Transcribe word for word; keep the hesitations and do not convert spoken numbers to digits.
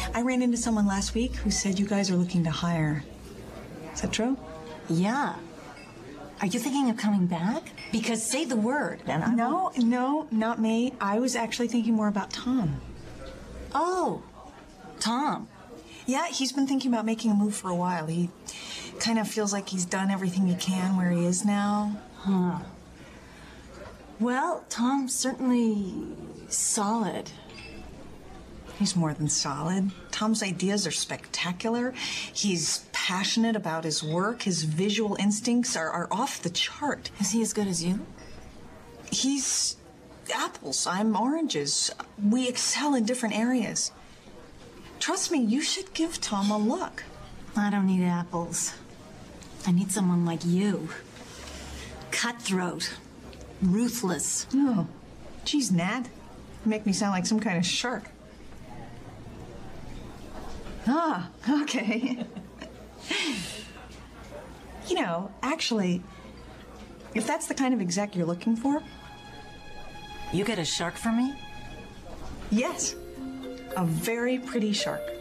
I ran into someone last week who said you guys are looking to hire. Is that true? Yeah. Are you thinking of coming back? Because say the word, and I No, will... no, not me. I was actually thinking more about Tom. Oh, Tom. Yeah, he's been thinking about making a move for a while. He kind of feels like he's done everything he can where he is now. Huh. Well, Tom's certainly solid. He's more than solid. Tom's ideas are spectacular. He's passionate about his work. His visual instincts are, are off the chart. Is he as good as you? He's apples. I'm oranges. We excel in different areas. Trust me, you should give Tom a look. I don't need apples. I need someone like you. Cutthroat. Ruthless. Oh, geez, Nat. You make me sound like some kind of shark. Ah, okay. You know, actually, if that's the kind of exec you're looking for... You get a shark for me? Yes. A very pretty shark.